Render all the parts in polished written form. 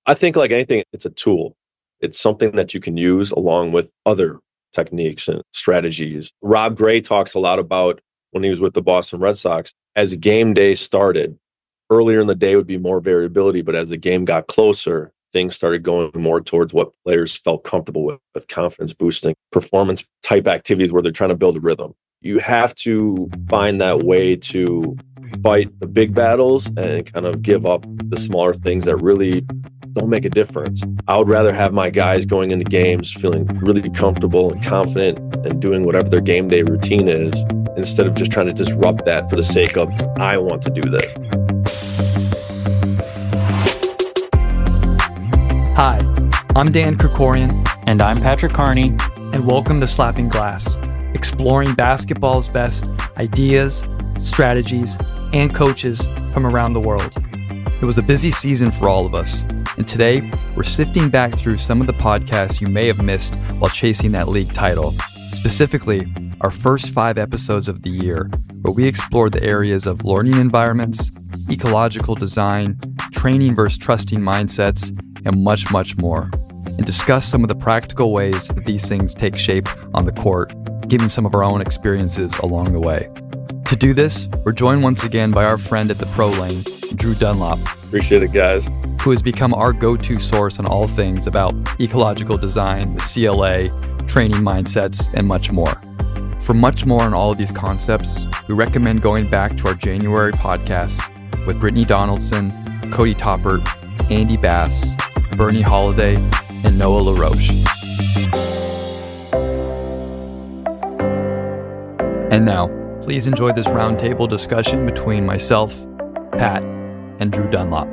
I think like anything, it's a tool. It's something that you can use along with other techniques and strategies. Rob Gray talks a lot about when he was with the Boston Red Sox, as game day started, earlier in the day would be more variability, but as the game got closer, things started going more towards what players felt comfortable with confidence boosting, performance type activities where they're trying to build a rhythm. You have to find that way to fight the big battles and kind of give up the smaller things that really don't make a difference. I would rather have my guys going into games feeling really comfortable and confident and doing whatever their game day routine is, instead of just trying to disrupt that for the sake of, I want to do this. Hi, I'm Dan Krikorian. And I'm Patrick Carney. And welcome to Slapping Glass, exploring basketball's best ideas, strategies, and coaches from around the world. It was a busy season for all of us, and today we're sifting back through some of the podcasts you may have missed while chasing that league title. Specifically, our first 5 episodes of the year, where we explored the areas of learning environments, ecological design, training versus trusting mindsets, and much, much more, and discuss some of the practical ways that these things take shape on the court, giving some of our own experiences along the way. To do this, we're joined once again by our friend at the Pro Lane, Drew Dunlop. Appreciate it, guys. Who has become our go-to source on all things about ecological design, the CLA, training mindsets, and much more. For much more on all of these concepts, we recommend going back to our January podcasts with Brittany Donaldson, Cody Toppert, Andy Bass, Bernie Holiday, and Noah LaRoche. And now, please enjoy this roundtable discussion between myself, Pat, and Drew Dunlop.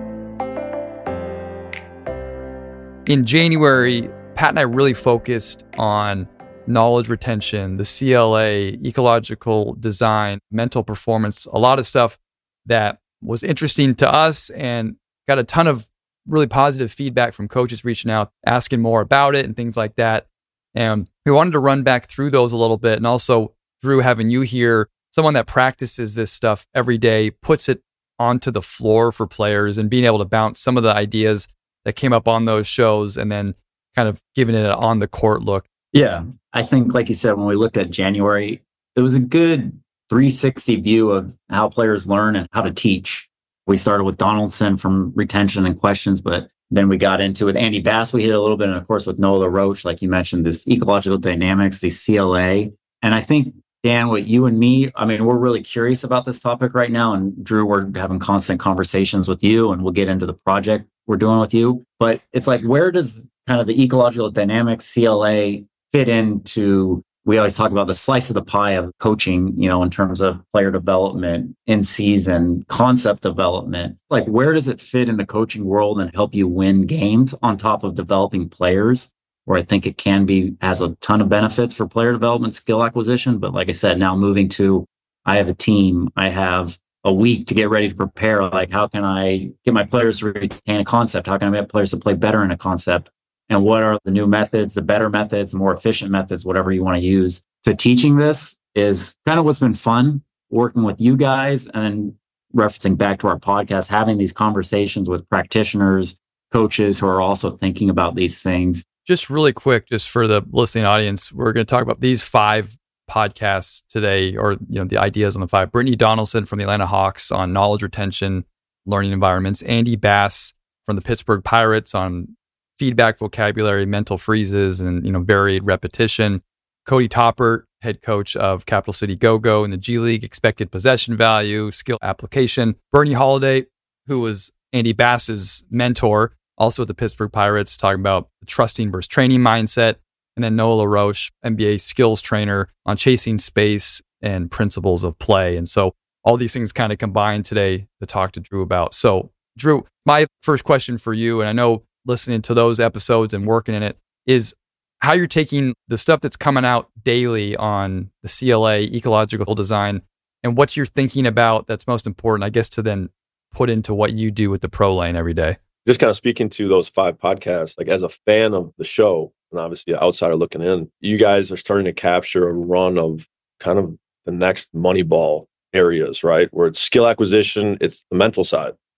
In January, Pat and I really focused on knowledge retention, the CLA, ecological design, mental performance, a lot of stuff that was interesting to us and got a ton of really positive feedback from coaches reaching out, asking more about it and things like that. And we wanted to run back through those a little bit. And also, Drew, having you here, someone that practices this stuff every day, puts it onto the floor for players and being able to bounce some of the ideas that came up on those shows and then kind of giving it an on the court look. Yeah, I think, like you said, when we looked at January, it was a good 360 view of how players learn and how to teach. We started with Donaldson from retention and questions, but then we got into it. Andy Bass, we hit a little bit, and of course with Noah LaRoche, like you mentioned, this ecological dynamics, the CLA. And I think, Dan, what you and me, I mean, we're really curious about this topic right now. And Drew, we're having constant conversations with you, and we'll get into the project we're doing with you. But it's like, where does kind of the ecological dynamics, CLA, fit into? We always talk about the slice of the pie of coaching, you know, in terms of player development, in season, concept development. Like, where does it fit in the coaching world and help you win games on top of developing players? Where I think it can be, has a ton of benefits for player development, skill acquisition. But like I said, now moving to, I have a team, I have a week to get ready to prepare. Like, how can I get my players to retain a concept? How can I get players to play better in a concept? And what are the new methods, the better methods, the more efficient methods, whatever you want to use to teaching this is kind of what's been fun working with you guys, and referencing back to our podcast, having these conversations with practitioners, coaches who are also thinking about these things. Just really quick, just for the listening audience, we're going to talk about these 5 podcasts today, or the ideas on the 5. Brittany Donaldson from the Atlanta Hawks on knowledge retention, learning environments. Andy Bass from the Pittsburgh Pirates on feedback, vocabulary, mental freezes, and varied repetition. Cody Toppert, head coach of Capital City Go-Go in the G League, expected possession value, skill application. Bernie Holiday, who was Andy Bass's mentor, also at the Pittsburgh Pirates, talking about the trusting versus training mindset. And then Noah LaRoche, NBA skills trainer, on chasing space and principles of play. And so all these things kind of combined today to talk to Drew about. So Drew, my first question for you, and I know listening to those episodes and working in it, is how you're taking the stuff that's coming out daily on the CLA, ecological design, and what you're thinking about that's most important, I guess, to then put into what you do with the Pro Lane every day. Just kind of speaking to those 5 podcasts, like as a fan of the show, and obviously an outsider looking in, you guys are starting to capture a run of kind of the next Moneyball areas, right? Where it's skill acquisition, it's the mental side.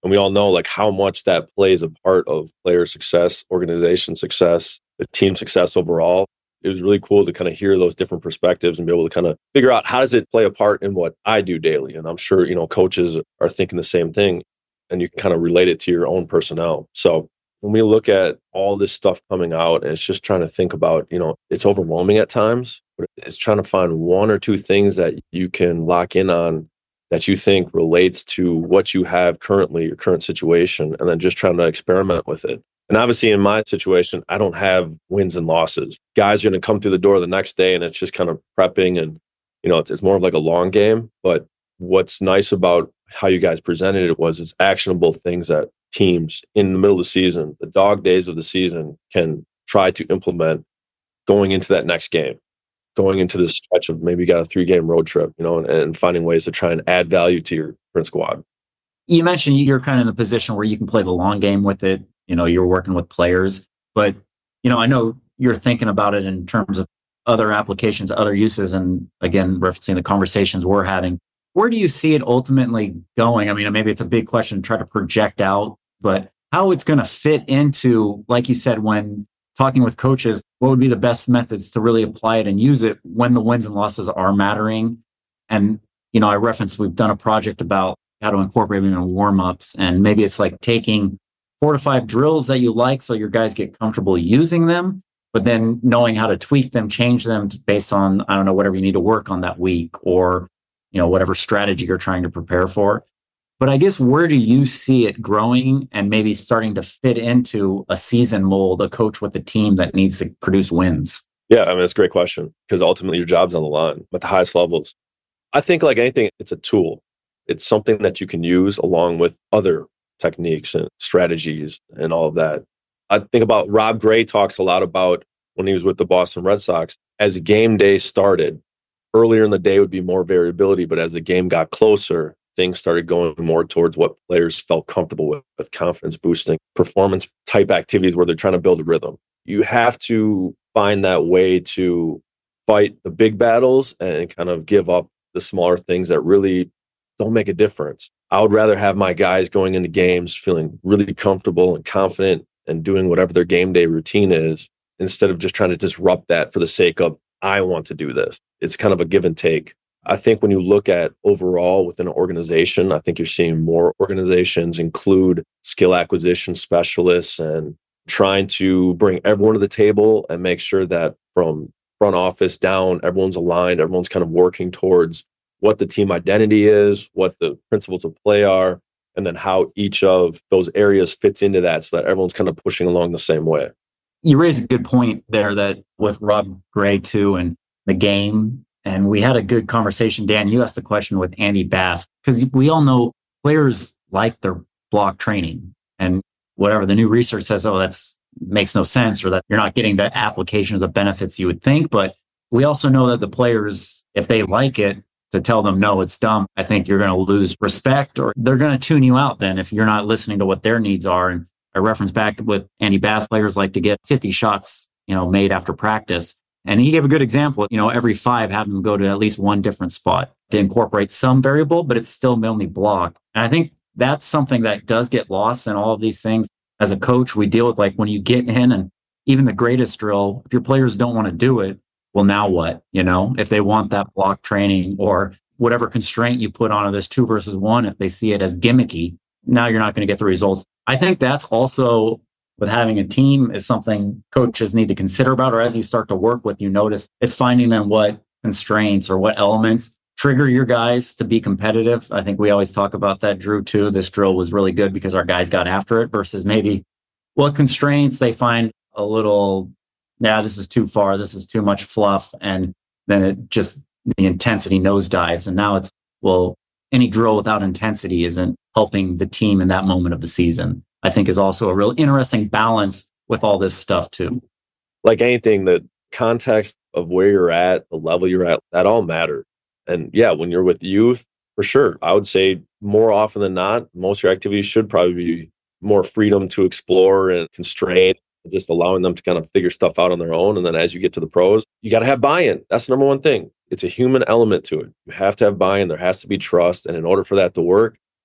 And we all know like how much that plays a part of player success, organization success, the team success overall. It was really cool to kind of hear those different perspectives and be able to kind of figure out how does it play a part in what I do daily. And I'm sure, coaches are thinking the same thing, and you can kind of relate it to your own personnel. So when we look at all this stuff coming out, and it's just trying to think about, it's overwhelming at times, but it's trying to find one or two things that you can lock in on that you think relates to what you have currently, your current situation, and then just trying to experiment with it. And obviously in my situation, I don't have wins and losses. Guys are going to come through the door the next day, and it's just kind of prepping, and, it's more of like a long game. But what's nice about how you guys presented it was it's actionable things that teams in the middle of the season, the dog days of the season, can try to implement going into that next game, going into this stretch of maybe you got a 3-game road trip, and finding ways to try and add value to your current squad. You mentioned you're kind of in a position where you can play the long game with it. You're working with players, but, I know you're thinking about it in terms of other applications, other uses. And again, referencing the conversations we're having, where do you see it ultimately going? I mean, maybe it's a big question to try to project out, but how it's going to fit into, like you said, when talking with coaches, what would be the best methods to really apply it and use it when the wins and losses are mattering? And, I referenced, we've done a project about how to incorporate them in warm-ups, and maybe it's like taking 4 to 5 drills that you like so your guys get comfortable using them, but then knowing how to tweak them, change them based on, I don't know, whatever you need to work on that week, or, whatever strategy you're trying to prepare for. But I guess, where do you see it growing and maybe starting to fit into a season mold, a coach with a team that needs to produce wins? Yeah, I mean, it's a great question, because ultimately your job's on the line at the highest levels. I think like anything, it's a tool. It's something that you can use along with other techniques and strategies and all of that. I think about Rob Gray talks a lot about when he was with the Boston Red Sox, as game day started, earlier in the day would be more variability, but as the game got closer, things started going more towards what players felt comfortable with confidence boosting, performance type activities where they're trying to build a rhythm. You have to find that way to fight the big battles and kind of give up the smaller things that really don't make a difference. I would rather have my guys going into games feeling really comfortable and confident and doing whatever their game day routine is, instead of just trying to disrupt that for the sake of, I want to do this. It's kind of a give and take. I think when you look at overall within an organization, I think you're seeing more organizations include skill acquisition specialists and trying to bring everyone to the table and make sure that from front office down, everyone's aligned, everyone's kind of working towards what the team identity is, what the principles of play are, and then how each of those areas fits into that so that everyone's kind of pushing along the same way. You raised a good point there that with Rob Gray too, and the game. And we had a good conversation. Dan, you asked the question with Andy Bass, because we all know players like their block training, and whatever the new research says, that's makes no sense, or that you're not getting the applications of benefits you would think. But we also know that the players, if they like it, to tell them, no, it's dumb, I think you're going to lose respect, or they're going to tune you out then if you're not listening to what their needs are. And I reference back with Andy Bass, players like to get 50 shots, made after practice. And he gave a good example, every 5, have them go to at least one different spot to incorporate some variable, but it's still mainly block. And I think that's something that does get lost in all of these things. As a coach, we deal with, like, when you get in, and even the greatest drill, if your players don't want to do it, well, now what? If they want that block training or whatever constraint you put on this 2 versus 1, if they see it as gimmicky, now you're not going to get the results. I think that's also, with having a team, is something coaches need to consider about, or as you start to work with, you notice it's finding then what constraints or what elements trigger your guys to be competitive. I think we always talk about that, Drew, too. This drill was really good because our guys got after it, versus maybe what constraints they find a little, this is too far, this is too much fluff. And then it just, the intensity nosedives. And now it's, well, any drill without intensity isn't helping the team in that moment of the season. I think is also a real interesting balance with all this stuff too. Like anything, the context of where you're at, the level you're at, that all matters. And yeah, when you're with youth, for sure, I would say more often than not, most of your activities should probably be more freedom to explore and constrain, just allowing them to kind of figure stuff out on their own. And then as you get to the pros, you got to have buy-in. That's the number one thing. It's a human element to it. You have to have buy-in. There has to be trust. And in order for that to work,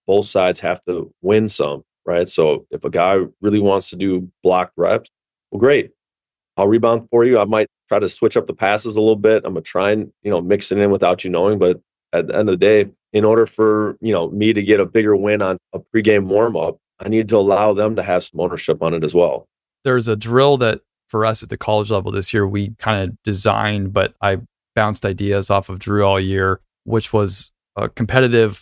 both sides have to win some, right? So if a guy really wants to do block reps, well, great. I'll rebound for you. I might try to switch up the passes a little bit. I'm going to try and, mix it in without you knowing. But at the end of the day, in order for, me to get a bigger win on a pregame warm-up, I need to allow them to have some ownership on it as well. There's a drill that for us at the college level this year, we kind of designed, but I bounced ideas off of Drew all year, which was a competitive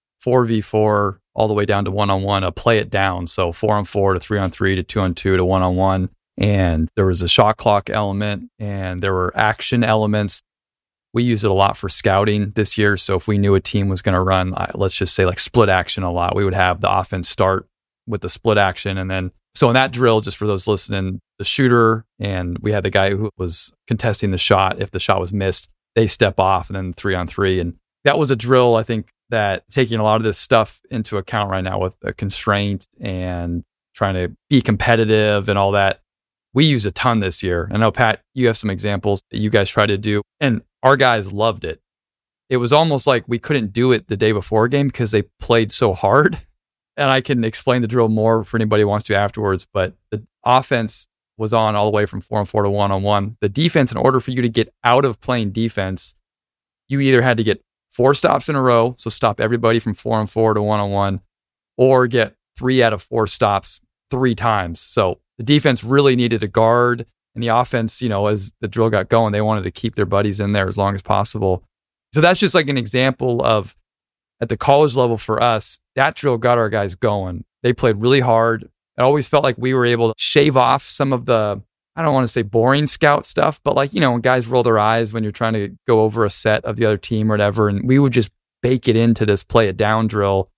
4v4 all the way down to 1-on-1, a play it down. So 4-on-4 to 3-on-3 to 2-on-2 to 1-on-1. And there was a shot clock element and there were action elements. We used it a lot for scouting this year. So if we knew a team was going to run, let's just say like split action a lot, we would have the offense start with the split action. And then, so in that drill, just for those listening, the shooter and we had the guy who was contesting the shot. If the shot was missed, they step off and then 3-on-3. And that was a drill, I think, that taking a lot of this stuff into account right now with a constraint and trying to be competitive and all that. We use a ton this year. I know, Pat, you have some examples that you guys try to do, and our guys loved it. It was almost like we couldn't do it the day before a game because they played so hard. And I can explain the drill more for anybody who wants to afterwards, but the offense was on all the way from 4-on-4 to 1-on-1. The defense, in order for you to get out of playing defense, you either had to get 4 stops in a row, so stop everybody from 4-on-4 to 1-on-1, or get 3 out of 4 stops 3 times. So the defense really needed a guard, and the offense, as the drill got going, they wanted to keep their buddies in there as long as possible. So that's just like an example of, at the college level for us, that drill got our guys going. They played really hard. It always felt like we were able to shave off some of the, I don't want to say boring scout stuff, but like, when guys roll their eyes when you're trying to go over a set of the other team or whatever, and we would just bake it into this play it down drill,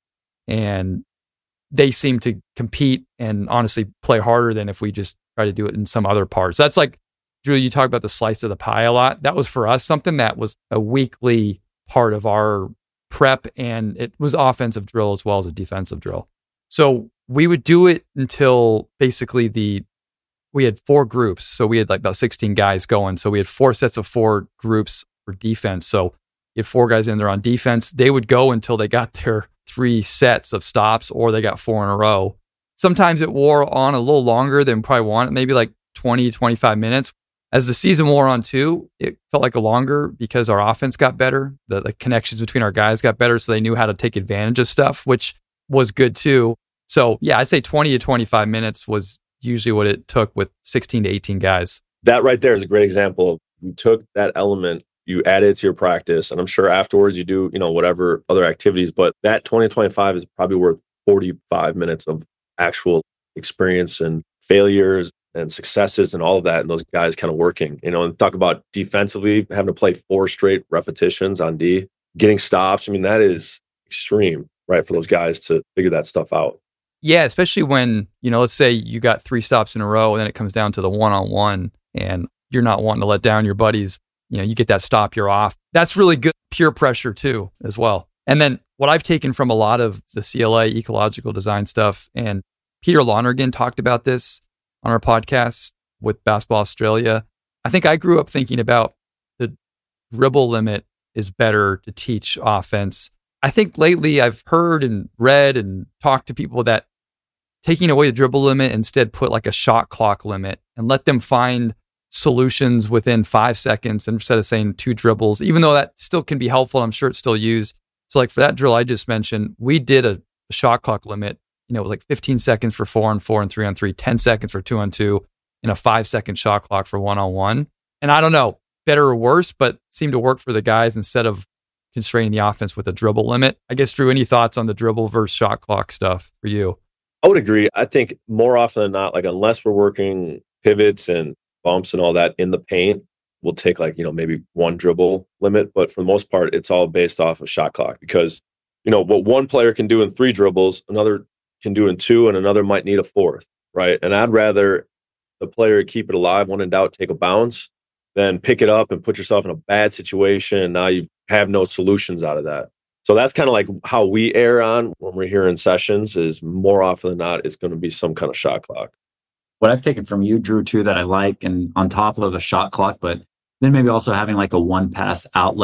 and they seem to compete and honestly play harder than if we just try to do it in some other parts. So that's like, Drew, you talk about the slice of the pie a lot. That was for us something that was a weekly part of our prep, and it was offensive drill as well as a defensive drill. So we would do it until basically we had 4 groups. So we had like about 16 guys going. So we had 4 sets of 4 groups for defense. So you had 4 guys in there on defense. They would go until they got their 3 sets of stops, or they got 4 in a row. Sometimes it wore on a little longer than probably wanted, maybe like 20, 25 minutes. As the season wore on too, it felt like a longer because our offense got better. The connections between our guys got better, so they knew how to take advantage of stuff, which was good too. So yeah, I'd say 20 to 25 minutes was usually what it took with 16 to 18 guys. That right there is a great example of, you took that element, you add it to your practice, and I'm sure afterwards you do, whatever other activities, but that 20 to 25 is probably worth 45 minutes of actual experience and failures and successes and all of that, and those guys kind of working, and talk about defensively, having to play 4 straight repetitions on D, getting stops. I mean, that is extreme, right, for those guys to figure that stuff out. Yeah, especially when, let's say you got 3 stops in a row and then it comes down to the 1-on-1 and you're not wanting to let down your buddies. You get that stop, you're off. That's really good peer pressure too, as well. And then what I've taken from a lot of the CLA ecological design stuff, and Peter Lonergan talked about this on our podcast with Basketball Australia. I think I grew up thinking about the dribble limit is better to teach offense. I think lately I've heard and read and talked to people that taking away the dribble limit, instead put like a shot clock limit and let them find solutions within 5 seconds instead of saying 2 dribbles, even though that still can be helpful. I'm sure it's still used. So like for that drill I just mentioned, we did a shot clock limit, it was like 15 seconds for 4-on-4 and 3-on-3, 10 seconds for 2-on-2, and a 5-second shot clock for 1-on-1. And I don't know, better or worse, but seemed to work for the guys instead of constraining the offense with a dribble limit. I guess, Drew, any thoughts on the dribble versus shot clock stuff for you? I would agree. I think more often than not, like unless we're working pivots and bumps and all that in the paint, we'll take like, maybe 1 dribble limit. But for the most part, it's all based off of shot clock, because, what one player can do in 3 dribbles, another can do in 2, and another might need a 4th, right? And I'd rather the player keep it alive, when in doubt, take a bounce, than pick it up and put yourself in a bad situation. And now you have no solutions out of that. So that's kind of like how we err on when we're here in sessions, is more often than not, it's going to be some kind of shot clock. What I've taken from you, Drew, too, that I like, and on top of a shot clock, but then maybe also having like a 1-pass outlet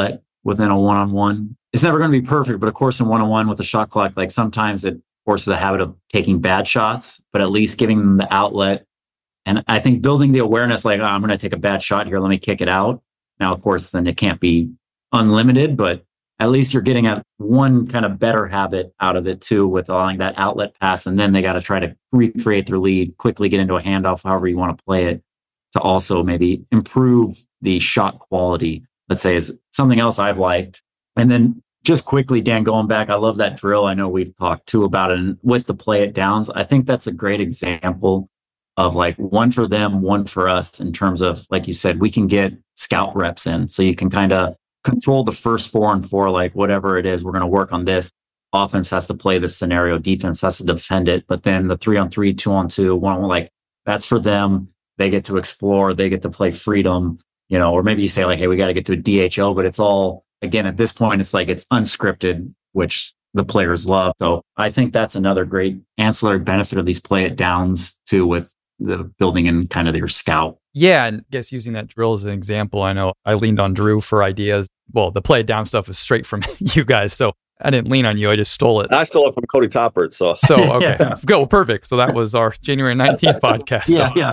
within a one-on-one. It's never going to be perfect, but of course in one-on-one with a shot clock, like sometimes it forces a habit of taking bad shots, but at least giving them the outlet. And I think building the awareness, like, oh, I'm going to take a bad shot here, let me kick it out. Now, of course, then it can't be unlimited, but at least you're getting at one kind of better habit out of it too, with allowing that outlet pass. And then they got to try to recreate their lead, quickly get into a handoff, however you want to play it, to also maybe improve the shot quality, let's say, is something else I've liked. And then just quickly, Dan, going back, I love that drill. I know we've talked too about it, and with the play it downs, I think that's a great example of like one for them, one for us, in terms of, like you said, we can get scout reps in. So you can kind of control the first 4-on-4, like whatever it is, we're going to work on this. Offense has to play this scenario, defense has to defend it. But then the 3-on-3, 2-on-2, 1-on-1, like that's for them. They get to explore, they get to play freedom, or maybe you say like, hey, we got to get to a DHO, but it's all, again, at this point, it's like it's unscripted, which the players love. So I think that's another great ancillary benefit of these play it downs too, with the building in kind of your scout. Yeah, and I guess using that drill as an example, I know I leaned on Drew for ideas. Well, the play it down stuff was straight from you guys, so I didn't lean on you. I just stole it. I stole it from Cody Toppert. So okay, yeah. Go perfect. So that was our January 19th podcast.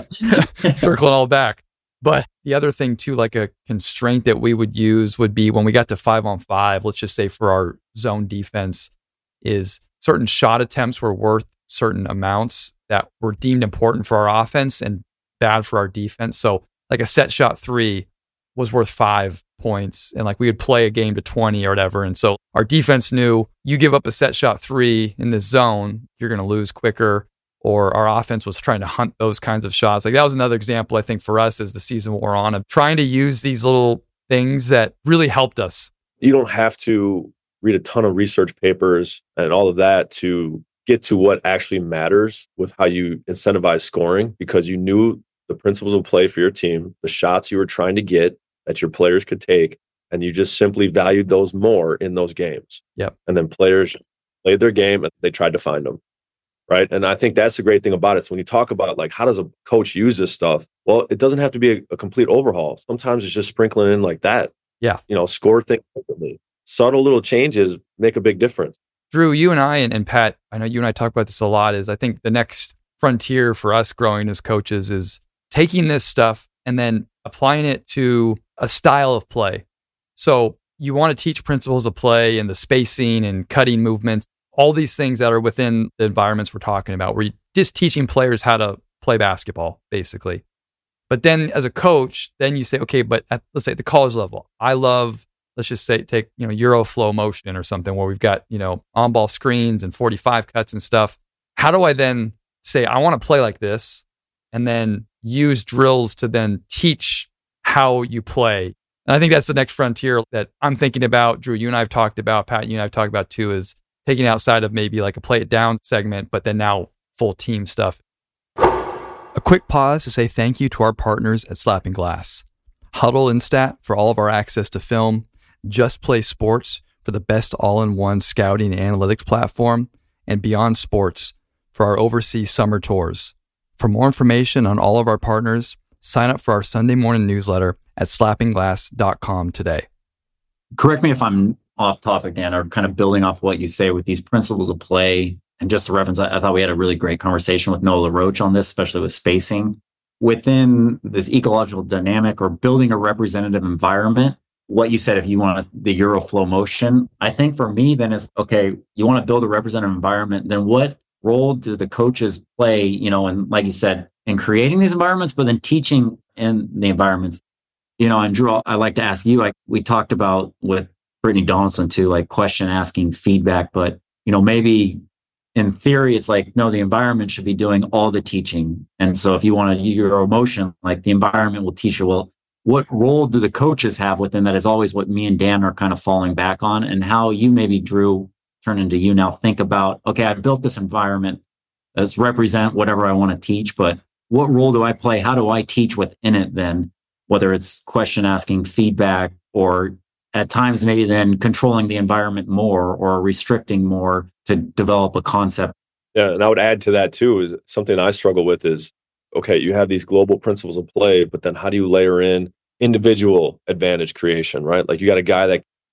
Yeah. Circling all back. But the other thing too, like a constraint that we would use would be when we got to 5-on-5, let's just say for our zone defense, is certain shot attempts were worth certain amounts that were deemed important for our offense and bad for our defense. So like a set shot 3 was worth 5 points, and like we would play a game to 20 or whatever. And so our defense knew, you give up a set shot 3 in this zone, you're going to lose quicker. Or our offense was trying to hunt those kinds of shots. Like that was another example, I think, for us as the season wore on, of trying to use these little things that really helped us. You don't have to read a ton of research papers and all of that to get to what actually matters with how you incentivize scoring, because you knew the principles of play for your team, the shots you were trying to get that your players could take, and you just simply valued those more in those games. Yep. And then players played their game and they tried to find them. Right. And I think that's the great thing about it. So when you talk about like, how does a coach use this stuff? Well, it doesn't have to be a complete overhaul. Sometimes it's just sprinkling in like that. Yeah. Score things differently. Subtle little changes make a big difference. Drew, you and I and Pat, I know you and I talk about this a lot, is I think the next frontier for us growing as coaches is taking this stuff and then applying it to a style of play. So you want to teach principles of play and the spacing and cutting movements, all these things that are within the environments we're talking about, where you're just teaching players how to play basketball, basically. But then as a coach, then you say, okay, but let's say at the college level, I love, let's just say, take, Euro flow motion or something where we've got, on-ball screens and 45 cuts and stuff. How do I then say, I want to play like this, and then use drills to then teach how you play? And I think that's the next frontier that I'm thinking about. Drew, you and I have talked about, Pat, you and I have talked about too, is taking outside of maybe like a play it down segment, but then now full team stuff. A quick pause to say thank you to our partners at Slapping Glass. Huddle and Stat for all of our access to film. Just Play Sports for the best all-in-one scouting and analytics platform. And Beyond Sports for our overseas summer tours. For more information on all of our partners, sign up for our Sunday morning newsletter at slappingglass.com today. Correct me if I'm off topic, Dan, or kind of building off what you say with these principles of play. And just to reference, I thought we had a really great conversation with Noah LaRoche on this, especially with spacing. Within this ecological dynamic or building a representative environment, what you said, if you want the Euro flow motion, I think for me then is, okay, you want to build a representative environment, then what role do the coaches play, and like you said, in creating these environments, but then teaching in the environments? And Drew, I like to ask you, like we talked about with Brittany Donaldson too, like question asking, feedback, but maybe in theory it's like, no, the environment should be doing all the teaching. And so if you want to use your emotion, like the environment will teach you. Well, what role do the coaches have within that is always what me and Dan are kind of falling back on, and how you maybe, Drew, turn into you now think about, okay, I built this environment that's represent whatever I want to teach, but what role do I play? How do I teach within it then? Whether it's question asking, feedback, or at times maybe then controlling the environment more or restricting more to develop a concept. Yeah, and I would add to that too, is something I struggle with is, okay, you have these global principles of play, but then how do you layer in individual advantage creation, right? Like you got a guy that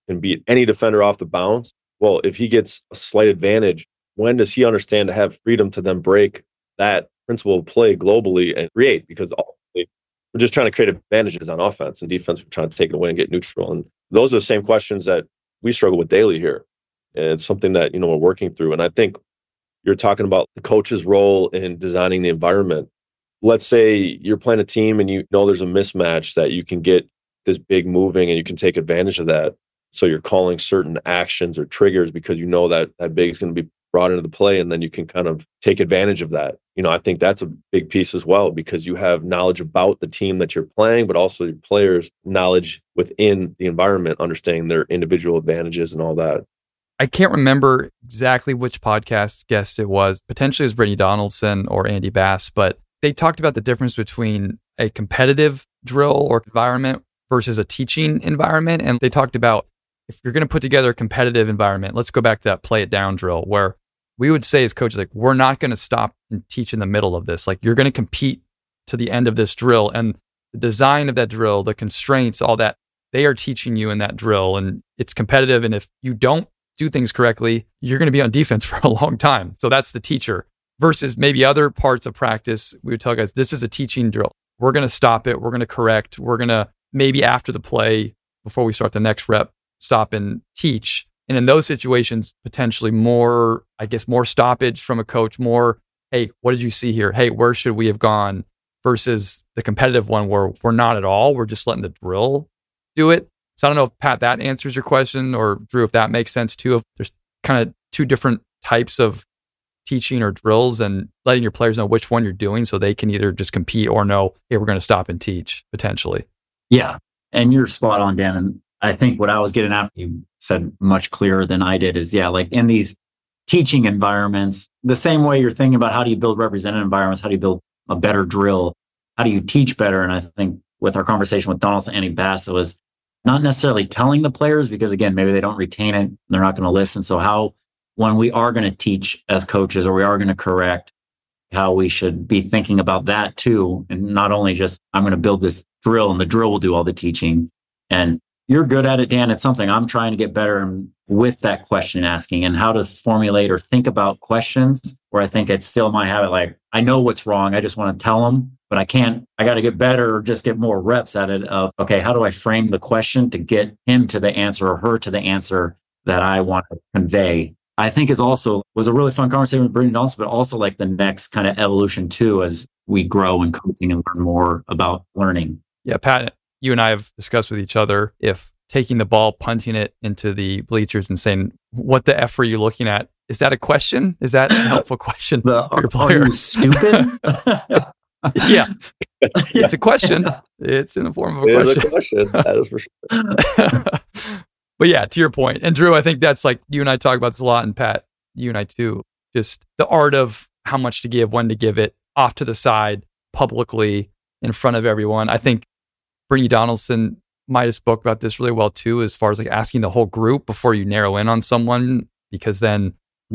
can beat any defender off the bounce. Well, if he gets a slight advantage, when does he understand to have freedom to then break that principle of play globally and create? Because ultimately, we're just trying to create advantages on offense, and defense, we're trying to take it away and get neutral. And those are the same questions that we struggle with daily here. And it's something that, we're working through. And I think you're talking about the coach's role in designing the environment. Let's say you're playing a team and there's a mismatch that you can get this big moving and you can take advantage of that. So you're calling certain actions or triggers because that big is going to be brought into the play, and then you can kind of take advantage of that. I think that's a big piece as well, because you have knowledge about the team that you're playing, but also your players' knowledge within the environment, understanding their individual advantages and all that. I can't remember exactly which podcast guest it was. Potentially it was Brittany Donaldson or Andy Bass, but they talked about the difference between a competitive drill or environment versus a teaching environment. And they talked about, if you're going to put together a competitive environment, let's go back to that play it down drill, where we would say as coaches, like, we're not going to stop and teach in the middle of this. Like, you're going to compete to the end of this drill, and the design of that drill, the constraints, all that, they are teaching you in that drill, and it's competitive. And if you don't do things correctly, you're going to be on defense for a long time. So that's the teacher. Versus maybe other parts of practice, we would tell guys, this is a teaching drill. We're going to stop it. We're going to correct. We're going to maybe after the play, before we start the next rep, stop and teach. And in those situations, potentially more stoppage from a coach, more, hey, what did you see here? Hey, where should we have gone? Versus the competitive one where we're not at all. We're just letting the drill do it. So I don't know if, Pat, that answers your question, or Drew, if that makes sense too. If there's kind of two different types of teaching or drills, and letting your players know which one you're doing so they can either just compete or know, hey, we're going to stop and teach potentially. Yeah. And you're spot on, Dan. And I think what I was getting at, you said much clearer than I did, is like in these teaching environments, the same way you're thinking about how do you build representative environments, how do you build a better drill, how do you teach better? And I think with our conversation with Donaldson and Andy Bass, it was not necessarily telling the players, because again, maybe they don't retain it, they're not going to listen. So how, when we are going to teach as coaches, or we are going to correct, how we should be thinking about that too. And not only just, I'm going to build this drill and the drill will do all the teaching. And you're good at it, Dan. It's something I'm trying to get better with that question asking, and how to formulate or think about questions, where I think it's still my habit. Like, I know what's wrong. I just want to tell them, but I can't. I got to get better, or just get more reps at it of, okay, how do I frame the question to get him to the answer or her to the answer that I want to convey? I think was a really fun conversation with Brittany Donaldson, but also like the next kind of evolution too, as we grow in coaching and learn more about learning. Yeah, Pat, you and I have discussed with each other if taking the ball, punting it into the bleachers and saying, what the F are you looking at? Is that a question? Is that a helpful question for your player? Are you stupid? Yeah. It's a question. It's in the form of a question. It is a question. That is for sure. But yeah, to your point. And Drew, I think that's like, you and I talk about this a lot, and Pat, you and I too, just the art of how much to give, when to give it, off to the side, publicly, in front of everyone. I think Brittany Donaldson might have spoke about this really well too, as far as like asking the whole group before you narrow in on someone, because then,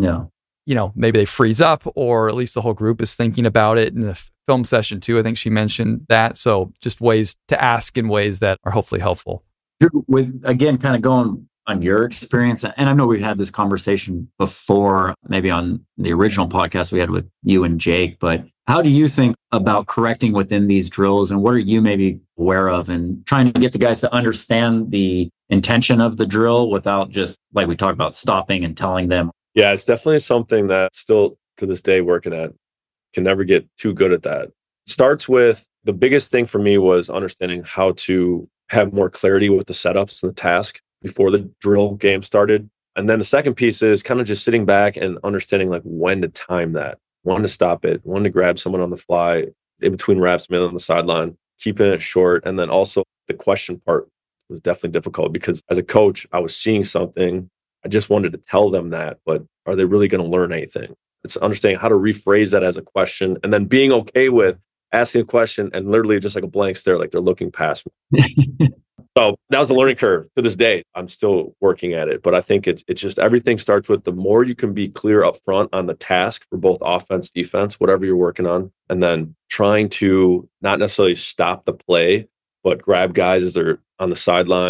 maybe they freeze up, or at least the whole group is thinking about it. In the film session too, I think she mentioned that. So just ways to ask in ways that are hopefully helpful. With, again, kind of going on your experience, and I know we've had this conversation before, maybe on the original podcast we had with you and Jake, but how do you think about correcting within these drills, and what are you maybe aware of, and trying to get the guys to understand the intention of the drill without just, like we talked about, stopping and telling them? Yeah, it's definitely something that still to this day working at. Can never get too good at that. Starts with, the biggest thing for me was understanding how to have more clarity with the setups and the task before the drill game started. And then the second piece is kind of just sitting back and understanding like when to time that, when to stop it, when to grab someone on the fly, in between reps, maybe on the sideline, keeping it short. And then also the question part was definitely difficult, because as a coach, I was seeing something. I just wanted to tell them that, but are they really going to learn anything? It's understanding how to rephrase that as a question, and then being okay with asking a question and literally just like a blank stare, like they're looking past me. So that was a learning curve. To this day, I'm still working at it, but I think it's just, everything starts with the more you can be clear up front on the task for both offense, defense, whatever you're working on, and then trying to not necessarily stop the play, but grab guys as they're on the sidelines,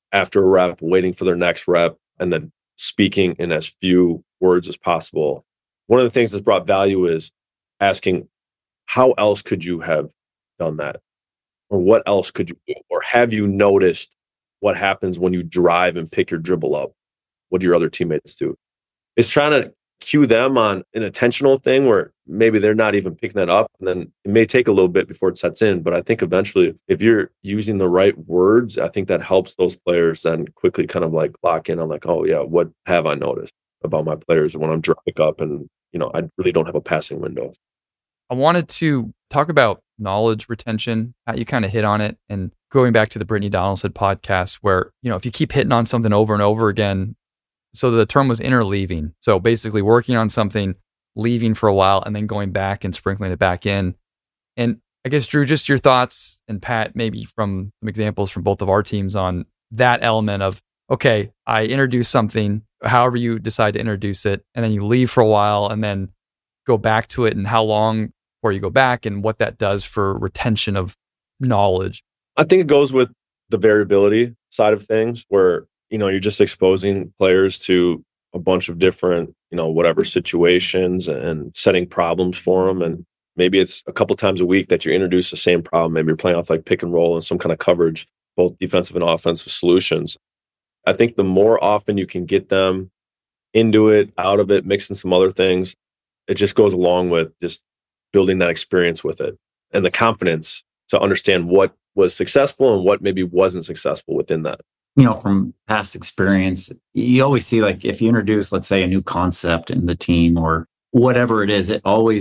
after a rep, waiting for their next rep, and then speaking in as few words as possible. One of the things that's brought value is asking, how else could you have done that? Or what else could you do? Or have you noticed what happens when you drive and pick your dribble up? What do your other teammates do? It's trying to cue them on an intentional thing where maybe they're not even picking that up. And then it may take a little bit before it sets in. But I think eventually, if you're using the right words, I think that helps those players then quickly kind of like lock in on like, oh yeah, what have I noticed about my players when I'm driving up and, I really don't have a passing window. I wanted to talk about knowledge retention. You kind of hit on it. And going back to the Brittany Donaldson podcast where, if you keep hitting on something over and over again, so the term was interleaving. So basically working on something, leaving for a while, and then going back and sprinkling it back in. And I guess, Drew, just your thoughts, and Pat, maybe from some examples from both of our teams on that element of, okay, I introduce something, however you decide to introduce it, and then you leave for a while and then go back to it, and how long before you go back and what that does for retention of knowledge. I think it goes with the variability side of things where, you're just exposing players to a bunch of different, whatever situations and setting problems for them. And maybe it's a couple times a week that you introduce the same problem. Maybe you're playing off like pick and roll and some kind of coverage, both defensive and offensive solutions. I think the more often you can get them into it, out of it, mixing some other things, it just goes along with just building that experience with it and the confidence to understand what was successful and what maybe wasn't successful within that. From past experience, you always see like if you introduce, let's say, a new concept in the team or whatever it is,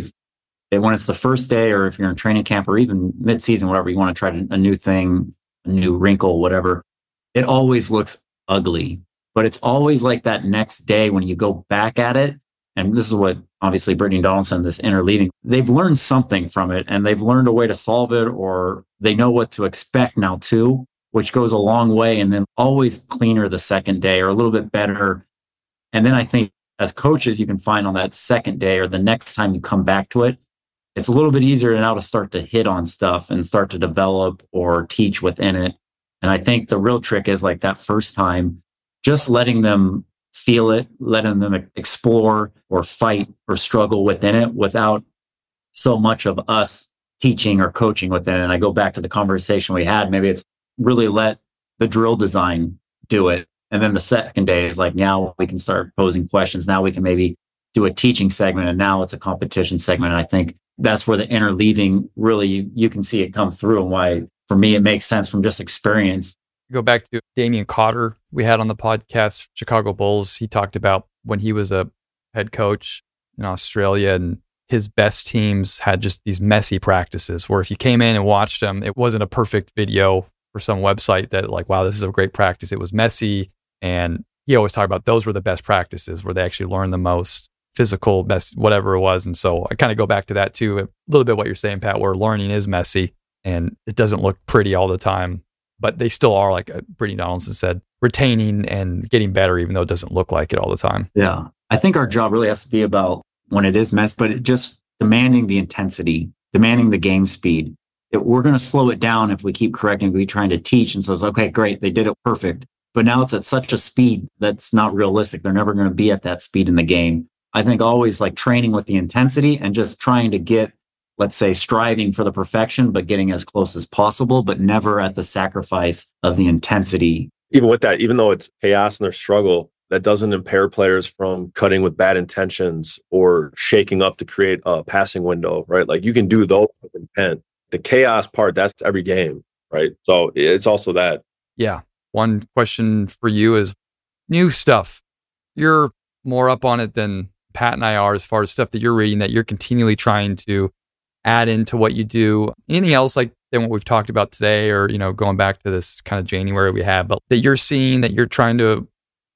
when it's the first day or if you're in training camp or even mid-season, whatever, you want to try a new thing, a new wrinkle, whatever, it always looks ugly. But it's always like that next day when you go back at it. And this is what obviously Brittany Donaldson, this interleaving, they've learned something from it and they've learned a way to solve it, or they know what to expect now too, which goes a long way. And then always cleaner the second day or a little bit better. And then I think as coaches, you can find on that second day or the next time you come back to it, it's a little bit easier now to start to hit on stuff and start to develop or teach within it. And I think the real trick is like that first time, just letting them feel it, letting them explore or fight or struggle within it without so much of us teaching or coaching within it. And I go back to the conversation we had, maybe it's really let the drill design do it. And then the second day is like, now we can start posing questions. Now we can maybe do a teaching segment, and now it's a competition segment. And I think that's where the interleaving really, you can see it come through, and why for me, it makes sense from just experience. Go back to Damian Cotter we had on the podcast, Chicago Bulls. He talked about when he was a head coach in Australia and his best teams had just these messy practices where if you came in and watched them, it wasn't a perfect video for some website that like, wow, this is a great practice. It was messy. And he always talked about those were the best practices where they actually learned the most physical, best, whatever it was. And so I kind of go back to that too, a little bit what you're saying, Pat, where learning is messy and it doesn't look pretty all the time, but they still are, like Brittany Donaldson said, retaining and getting better, even though it doesn't look like it all the time. Yeah. I think our job really has to be about when it is mess, but it just demanding the intensity, demanding the game speed. We're going to slow it down if we keep correcting, if we trying to teach and says, okay, great, they did it perfect. But now it's at such a speed that's not realistic. They're never going to be at that speed in the game. I think always like training with the intensity and just trying to get, let's say, striving for the perfection, but getting as close as possible, but never at the sacrifice of the intensity. Even with that, even though it's chaos and their struggle, that doesn't impair players from cutting with bad intentions or shaking up to create a passing window, right? Like you can do those with intent. The chaos part, that's every game, right? So it's also that. Yeah. One question for you is new stuff. You're more up on it than Pat and I are as far as stuff that you're reading that you're continually trying to add into what you do. Anything else like than what we've talked about today or, going back to this kind of January we had, but that you're seeing that you're trying to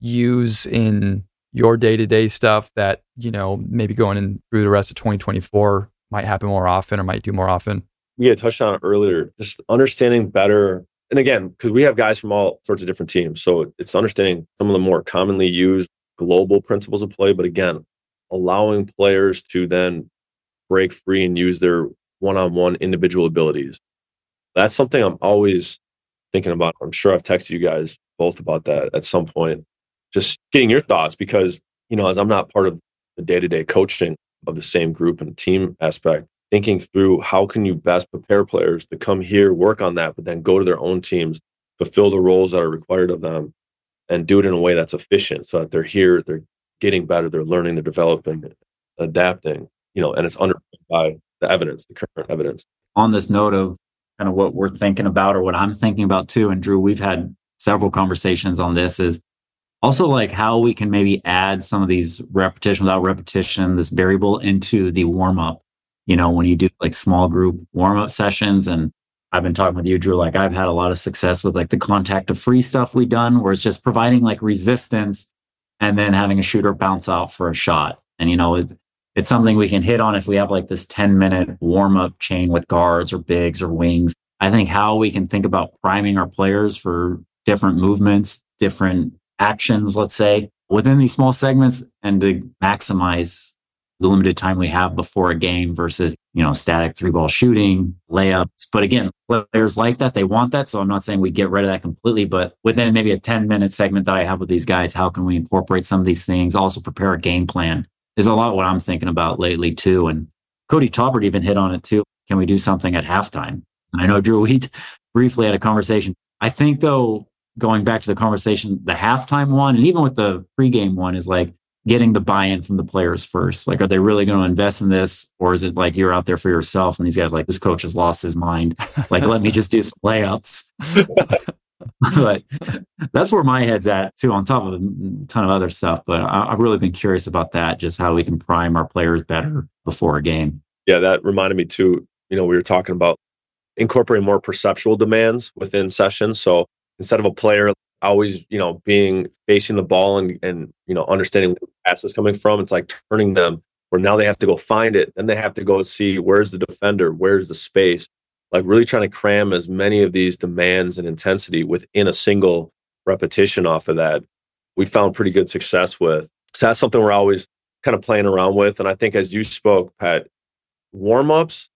use in your day-to-day stuff that, maybe going in through the rest of 2024 might happen more often or might do more often? We had touched on it earlier, just understanding better. And again, because we have guys from all sorts of different teams. So it's understanding some of the more commonly used global principles of play. But again, allowing players to then break free and use their one-on-one individual abilities. That's something I'm always thinking about. I'm sure I've texted you guys both about that at some point. Just getting your thoughts because, as I'm not part of the day-to-day coaching of the same group and team aspect, thinking through how can you best prepare players to come here, work on that, but then go to their own teams, fulfill the roles that are required of them, and do it in a way that's efficient so that they're here, they're getting better, they're learning, they're developing, adapting, and it's underpinned by the evidence, the current evidence. On this note of kind of what we're thinking about or what I'm thinking about too, and Drew, we've had several conversations on this, is also like how we can maybe add some of these repetition without repetition, this variable into the warm-up, when you do like small group warm-up sessions. And I've been talking with you, Drew, like I've had a lot of success with like the contact to free stuff we've done, where it's just providing like resistance and then having a shooter bounce out for a shot. And, it's something we can hit on if we have like this 10-minute warm-up chain with guards or bigs or wings. I think how we can think about priming our players for different movements, different actions, let's say, within these small segments, and to maximize the limited time we have before a game versus, static 3-ball shooting, layups. But again, players like that, they want that. So I'm not saying we get rid of that completely, but within maybe a 10-minute segment that I have with these guys, how can we incorporate some of these things? Also prepare a game plan is a lot what I'm thinking about lately too. And Cody Taubert even hit on it too. Can we do something at halftime? And I know, Drew, we briefly had a conversation. I think though, going back to the conversation, the halftime one, and even with the pregame one, is like getting the buy-in from the players first. Like, are they really going to invest in this? Or is it like you're out there for yourself and these guys like, this coach has lost his mind. Like, let me just do some layups. But that's where my head's at too, on top of a ton of other stuff. But I've really been curious about that, just how we can prime our players better before a game. Yeah, that reminded me too, we were talking about incorporating more perceptual demands within sessions. So instead of a player always, being facing the ball and understanding where the pass is coming from, it's like turning them where now they have to go find it. Then they have to go see where's the defender, where's the space, like really trying to cram as many of these demands and intensity within a single repetition off of that. We found pretty good success with. So that's something we're always kind of playing around with. And I think as you spoke, Pat, warm-ups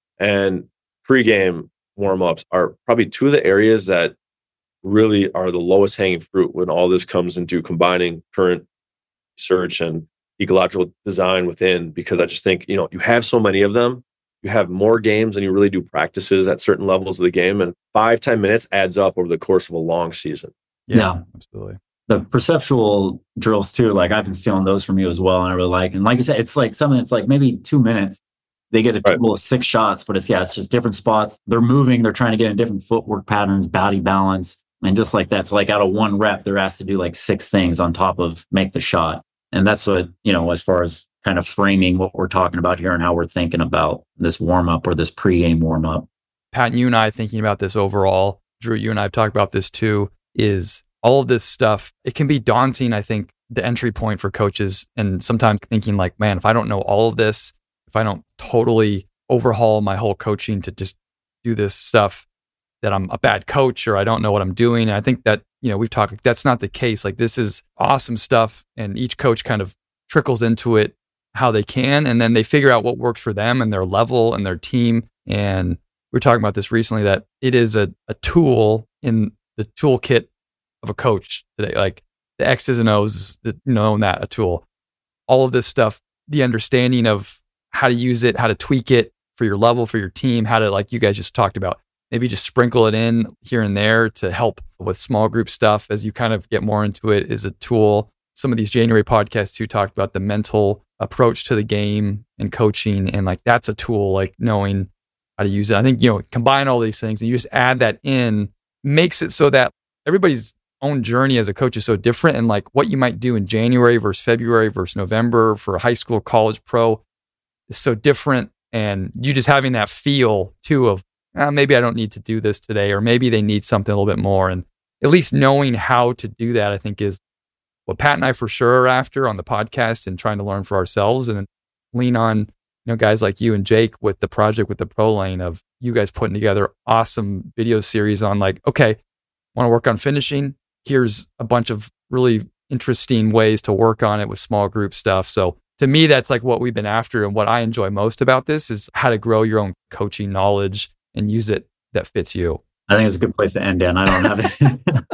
and pregame warm-ups are probably two of the areas that really are the lowest hanging fruit when all this comes into combining current research and ecological design within, because I just think, you have so many of them. You have more games than you really do practices at certain levels of the game. And 5-10 minutes adds up over the course of a long season. Yeah, absolutely. The perceptual drills too, like I've been stealing those from you as well. And I really like, and like I said, it's like something that's like maybe 2 minutes. They get a total of 6 shots, but it's just different spots. They're moving. They're trying to get in different footwork patterns, body balance. And just like that, so like out of 1 rep, they're asked to do like 6 things on top of make the shot. And that's what, as far as kind of framing what we're talking about here and how we're thinking about this warm up or this pregame warm up. Pat, you and I thinking about this overall, Drew, you and I have talked about this too, is all of this stuff. It can be daunting, I think, the entry point for coaches. And sometimes thinking like, man, if I don't know all of this, if I don't totally overhaul my whole coaching to just do this stuff, that I'm a bad coach or I don't know what I'm doing. And I think that, we've talked, like, that's not the case. Like, this is awesome stuff. And each coach kind of trickles into it how they can. And then they figure out what works for them and their level and their team. And we were talking about this recently, that it is a tool in the toolkit of a coach today. Like the X's and O's, that a tool, all of this stuff, the understanding of how to use it, how to tweak it for your level, for your team, how to, like you guys just talked about, maybe just sprinkle it in here and there to help with small group stuff as you kind of get more into it is a tool. Some of these January podcasts too talked about the mental approach to the game and coaching. And like, that's a tool, like knowing how to use it. I think, combine all these things and you just add that in, makes it so that everybody's own journey as a coach is so different. And like what you might do in January versus February versus November for a high school, college, pro is so different. And you just having that feel too of, maybe I don't need to do this today, or maybe they need something a little bit more. And at least knowing how to do that, I think, is what Pat and I for sure are after on the podcast and trying to learn for ourselves, and then lean on, guys like you and Jake with the project with the Pro Lane of you guys putting together awesome video series on like, okay, want to work on finishing? Here's a bunch of really interesting ways to work on it with small group stuff. So to me, that's like what we've been after. And what I enjoy most about this is how to grow your own coaching knowledge and use it that fits you. I think it's a good place to end, Dan. I don't have it.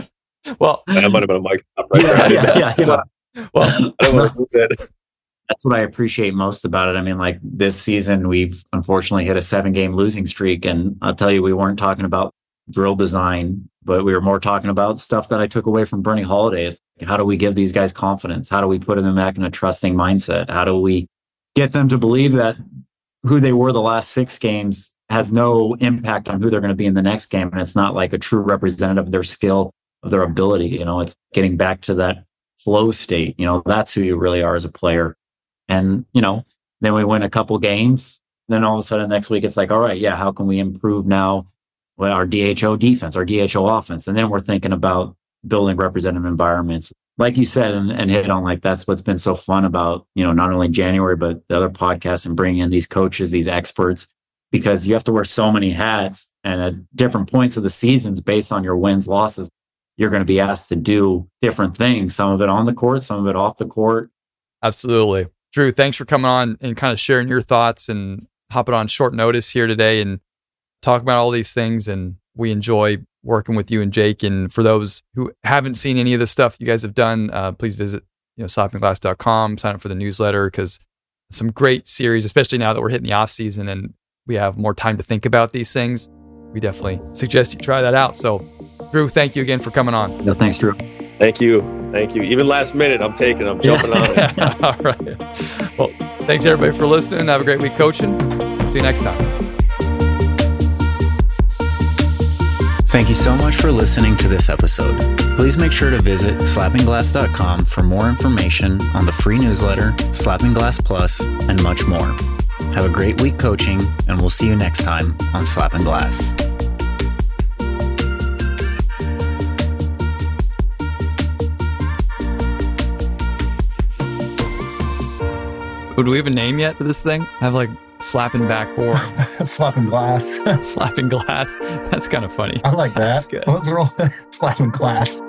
Well, that might have been a mic drop right there. Yeah. Well, I don't want to do that. That's what I appreciate most about it. I mean, like this season, we've unfortunately hit a 7-game losing streak. And I'll tell you, we weren't talking about drill design, but we were more talking about stuff that I took away from Bernie Holiday. It's how do we give these guys confidence? How do we put them back in a trusting mindset? How do we get them to believe that who they were the last 6 games has no impact on who they're going to be in the next game? And it's not like a true representative of their skill, of their ability. It's getting back to that flow state. That's who you really are as a player. And, then we win a couple games. Then all of a sudden next week, it's like, all right, yeah, how can we improve now with our DHO defense, our DHO offense? And then we're thinking about building representative environments. Like you said, and hit on, like, that's what's been so fun about, not only January, but the other podcasts and bringing in these coaches, these experts, because you have to wear so many hats, and at different points of the seasons, based on your wins, losses, you're going to be asked to do different things, some of it on the court, some of it off the court. Absolutely. Drew, thanks for coming on and kind of sharing your thoughts and hopping on short notice here today and talking about all these things. And we enjoy working with you and Jake. And for those who haven't seen any of the stuff you guys have done, please visit slappingglass.com, sign up for the newsletter, because some great series, especially now that we're hitting the off season and we have more time to think about these things. We definitely suggest you try that out. So Drew, thank you again for coming on. No, thanks, Drew. Thank you. Even last minute, I'm jumping on it. All right. Well, thanks everybody for listening. Have a great week coaching. See you next time. Thank you so much for listening to this episode. Please make sure to visit slappingglass.com for more information on the free newsletter, Slapping Glass Plus, and much more. Have a great week coaching, and we'll see you next time on Slapping Glass. Do we have a name yet for this thing? I have like slapping back four. Slapping glass. Slapping glass. That's kind of funny. I like that. That's good. Let's roll slapping glass.